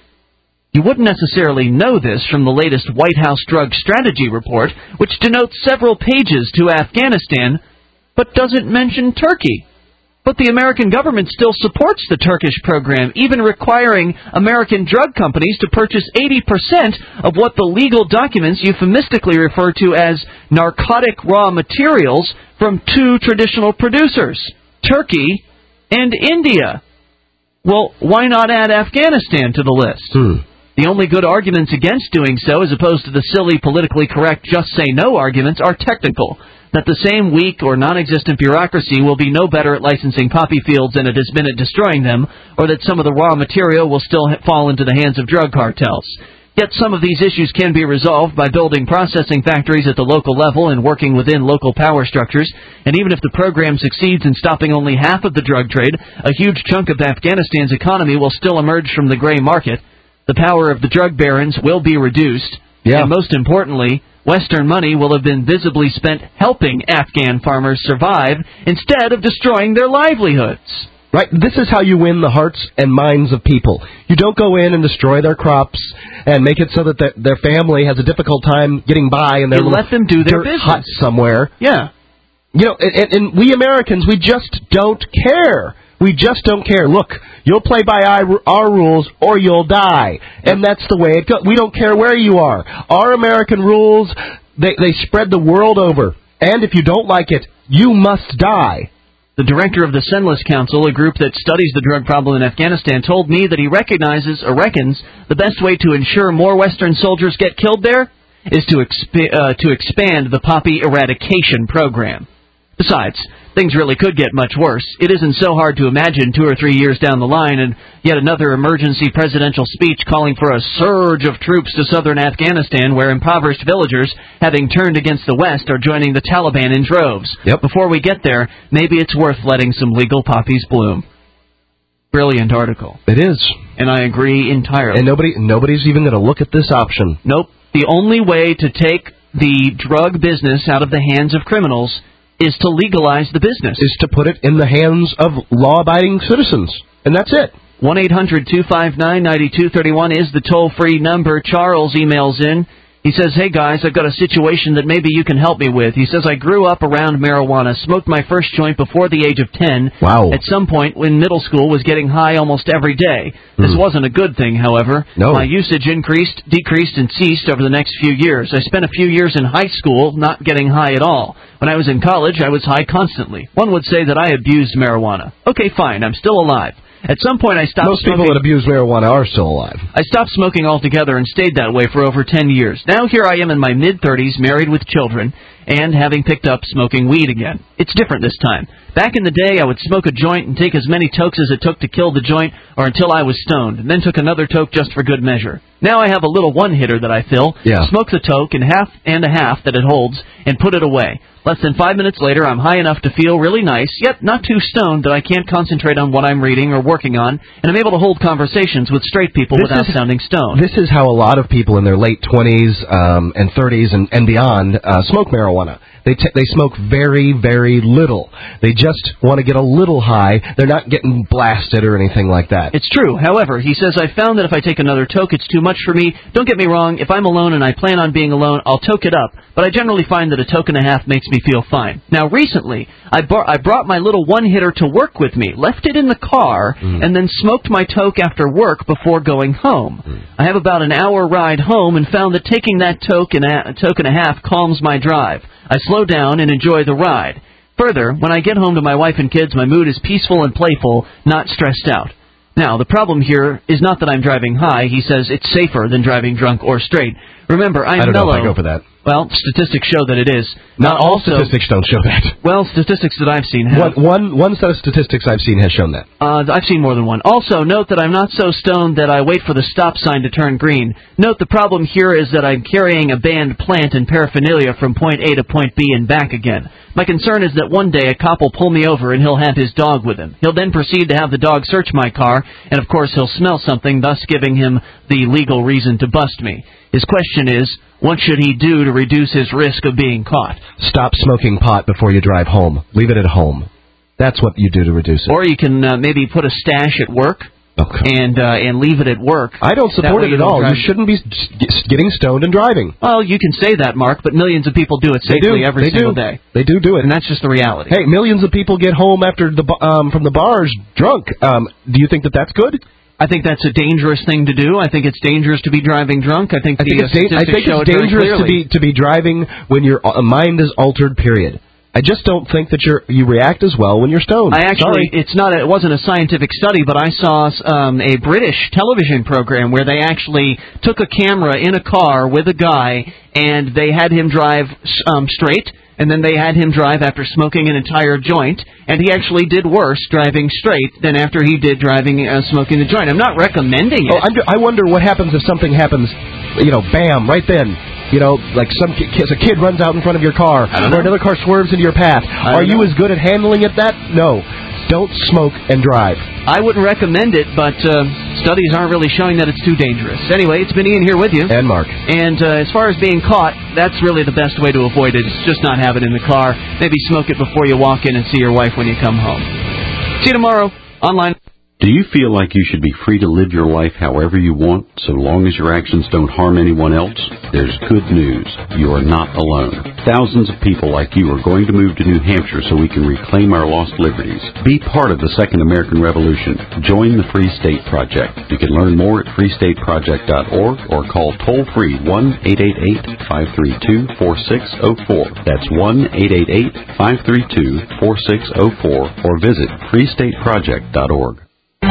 You wouldn't necessarily know this from the latest White House Drug Strategy Report, which denotes several pages to Afghanistan, but doesn't mention Turkey. But the American government still supports the Turkish program, even requiring American drug companies to purchase eighty percent of what the legal documents euphemistically refer to as narcotic raw materials from two traditional producers, Turkey and India. Well, why not add Afghanistan to the list? Hmm. The only good arguments against doing so, as opposed to the silly, politically correct just-say-no arguments, are technical. That the same weak or non-existent bureaucracy will be no better at licensing poppy fields than it has been at destroying them, or that some of the raw material will still fall into the hands of drug cartels. Yet some of these issues can be resolved by building processing factories at the local level and working within local power structures. And even if the program succeeds in stopping only half of the drug trade, a huge chunk of Afghanistan's economy will still emerge from the gray market. The power of the drug barons will be reduced. Yeah. And most importantly, Western money will have been visibly spent helping Afghan farmers survive instead of destroying their livelihoods. Right, this is how you win the hearts and minds of people. You don't go in and destroy their crops and make it so that the, their family has a difficult time getting by in their You let them do their dirt business. hut somewhere. Yeah. You know, and, and we Americans, we just don't care. We just don't care. Look, you'll play by our rules or you'll die. And that's the way it goes. We don't care where you are. Our American rules, they, they spread the world over. And if you don't like it, you must die. The director of the Senless Council, a group that studies the drug problem in Afghanistan, told me that he recognizes or reckons the best way to ensure more Western soldiers get killed there is to, exp- uh, to expand the poppy eradication program. Besides, things really could get much worse. It isn't so hard to imagine two or three years down the line and yet another emergency presidential speech calling for a surge of troops to southern Afghanistan where impoverished villagers, having turned against the West, are joining the Taliban in droves. Yep. Before we get there, maybe it's worth letting some legal poppies bloom. Brilliant article. It is. And I agree entirely. And nobody, nobody's even going to look at this option. Nope. The only way to take the drug business out of the hands of criminals is to legalize the business. Is to put it in the hands of law-abiding citizens. And that's it. one eight hundred two five nine nine two three one is the toll-free number. Charles emails in. He says, hey guys, I've got a situation that maybe you can help me with. He says, I grew up around marijuana, smoked my first joint before the age of ten. Wow. At some point when middle school was getting high almost every day. This Hmm. wasn't a good thing, however. No. My usage increased, decreased, and ceased over the next few years. I spent a few years in high school not getting high at all. When I was in college, I was high constantly. One would say that I abused marijuana. Okay, fine, I'm still alive. At some point, I stopped Most smoking. people that abuse marijuana are still alive. I stopped smoking altogether and stayed that way for over ten years. Now here I am in my mid-thirties, married with children, and having picked up smoking weed again. It's different this time. Back in the day, I would smoke a joint and take as many tokes as it took to kill the joint or until I was stoned, and then took another toke just for good measure. Now I have a little one-hitter that I fill, Yeah. smoke the toke and half and a half that it holds, and put it away. Less than five minutes later, I'm high enough to feel really nice, yet not too stoned that I can't concentrate on what I'm reading or working on, and I'm able to hold conversations with straight people This without is- sounding stoned. This is how a lot of people in their late twenties um, and thirties and, and beyond uh, smoke marijuana. They t- they smoke very, very little. They just want to get a little high. They're not getting blasted or anything like that. It's true. However, he says, I found that if I take another toke, it's too much for me. Don't get me wrong. If I'm alone and I plan on being alone, I'll toke it up. But I generally find that a toke and a half makes me feel fine. Now, recently, I, bar- I brought my little one-hitter to work with me, left it in the car, Mm. and then smoked my toke after work before going home. Mm. I have about an hour ride home and found that taking that toke and a, toke and a half calms my drive. I slow down and enjoy the ride. Further, when I get home to my wife and kids, my mood is peaceful and playful, not stressed out. Now, the problem here is not that I'm driving high. He says it's safer than driving drunk or straight. Remember, I'm I don't mellow. know if I go for that. Well, statistics show that it is. Not Uh, all also, statistics don't show that. Well, statistics that I've seen have. One, one, one set of statistics I've seen has shown that. Uh, I've seen more than one. Also, note that I'm not so stoned that I wait for the stop sign to turn green. Note the problem here is that I'm carrying a banned plant and paraphernalia from point A to point B and back again. My concern is that one day a cop will pull me over and he'll have his dog with him. He'll then proceed to have the dog search my car, and of course he'll smell something, thus giving him the legal reason to bust me. His question is, what should he do to reduce his risk of being caught? Stop smoking pot before you drive home. Leave it at home. That's what you do to reduce it. Or you can uh, maybe put a stash at work and uh, and leave it at work. I don't That support way it you at don't all. drive- You shouldn't be s- getting stoned and driving. Well, you can say that, Mark, but millions of people do it They safely do. every They single do. day. They do do it. And that's just the reality. Hey, millions of people get home after the b- um, from the bars drunk. Um, do you think that that's good? I think that's a dangerous thing to do. I think it's dangerous to be driving drunk. I think I think the it's, da- I statistics think show it's it very dangerous to clearly. be to be driving when your uh, mind is altered. Period. I just don't think that you're you react as well when you're stoned. I actually, Sorry. it's not, a, it wasn't a scientific study, but I saw um, a British television program where they actually took a camera in a car with a guy, and they had him drive um, straight, and then they had him drive after smoking an entire joint, and he actually did worse driving straight than after he did driving uh, smoking the joint. I'm not recommending it. Oh, I'm, I wonder what happens if something happens, you know, bam, right then. You know, like some ki- a kid runs out in front of your car, or another car swerves into your path. Are you know. as good at handling it that? No. Don't smoke and drive. I wouldn't recommend it, but uh, studies aren't really showing that it's too dangerous. Anyway, it's been Ian here with you. And Mark. And uh, as far as being caught, that's really the best way to avoid it. It's just not have it in the car. Maybe smoke it before you walk in and see your wife when you come home. See you tomorrow. Online. Do you feel like you should be free to live your life however you want, so long as your actions don't harm anyone else? There's good news. You are not alone. Thousands of people like you are going to move to New Hampshire so we can reclaim our lost liberties. Be part of the Second American Revolution. Join the Free State Project. You can learn more at free state project dot org or call toll-free one eight eight eight, five three two, four six zero four. That's one eight eight eight, five three two, four six zero four or visit free state project dot org.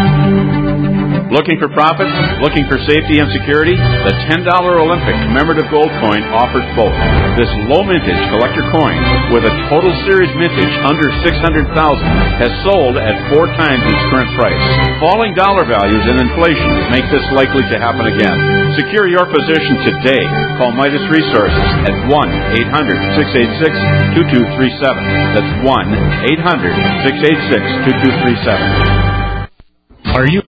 Looking for profits? Looking for safety and security? The ten dollar Olympic commemorative gold coin offers both. This low mintage collector coin, with a total series mintage under six hundred thousand dollars, has sold at four times its current price. Falling dollar values and inflation make this likely to happen again. Secure your position today. Call Midas Resources at one eight hundred, six eight six, two two three seven. That's one eight hundred, six eight six, two two three seven. Are you